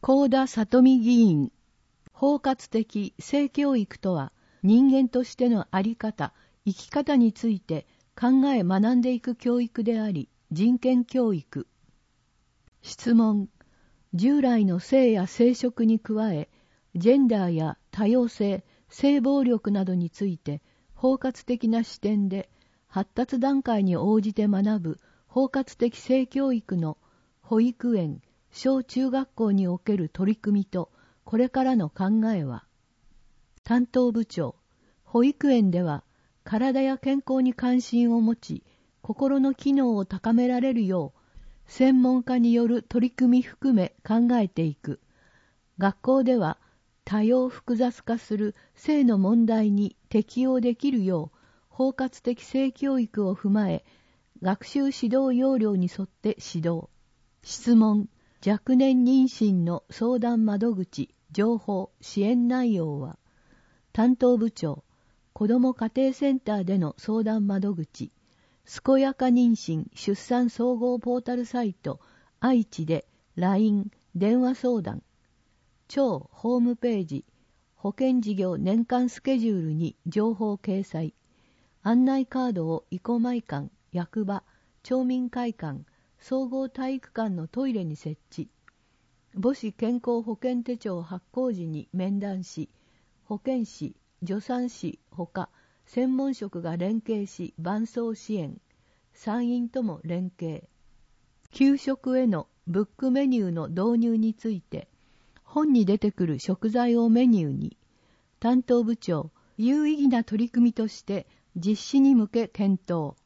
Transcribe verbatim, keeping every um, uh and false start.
幸田里美議員、包括的性教育とは、人間としてのあり方、生き方について考え学んでいく教育であり、人権教育。質問。従来の性や生殖に加え、ジェンダーや多様性、性暴力などについて、包括的な視点で、発達段階に応じて学ぶ包括的性教育の保育園、小中学校における取り組みと、これからの考えは。担当部長、保育園では、体や健康に関心を持ち、心の機能を高められるよう、専門家による取り組み含め考えていく。学校では多様複雑化する性の問題に適応できるよう包括的性教育を踏まえ、学習指導要領に沿って指導。質問。若年妊娠の相談窓口、情報、支援内容は。担当部長、子ども家庭センターでの相談窓口、健やか妊娠出産総合ポータルサイト愛知で ライン 電話相談、庁ホームページ、保険事業年間スケジュールに情報掲載、案内カードを生駒館、役場、町民会館、総合体育館のトイレに設置、母子健康保険手帳発行時に面談し、保健師、助産師ほか専門職が連携し伴走支援、産院とも連携。給食へのブックメニューの導入について、本に出てくる食材をメニューに、担当部長、有意義な取り組みとして実施に向け検討。